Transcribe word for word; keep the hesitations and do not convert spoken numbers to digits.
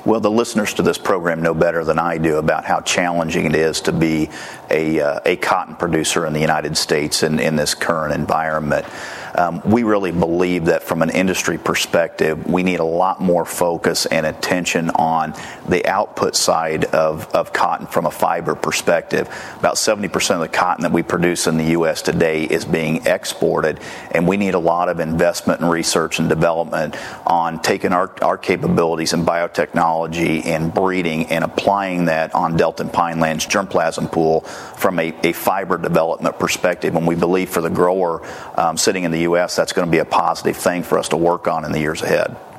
Well, the listeners to this program know better than I do about how challenging it is to be a, uh, a cotton producer in the United States in, in this current environment. Um, we really believe that from an industry perspective, we need a lot more focus and attention on the output side of, of cotton from a fiber perspective. About seventy percent of the cotton that we produce in the U S today is being exported, and we need a lot of investment in research and development on taking our, our capabilities in biotechnology and breeding and applying that on Delta and Pineland's germplasm pool from a, a fiber development perspective. And we believe for the grower um, sitting in the U S, that's going to be a positive thing for us to work on in the years ahead.